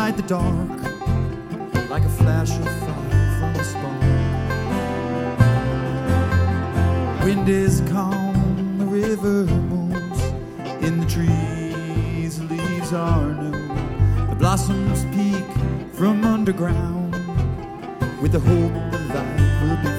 light the dark like a flash of fire from a spark. Wind is calm, the river moves in the trees, the leaves are new. The blossoms peek from underground with the hope that light will be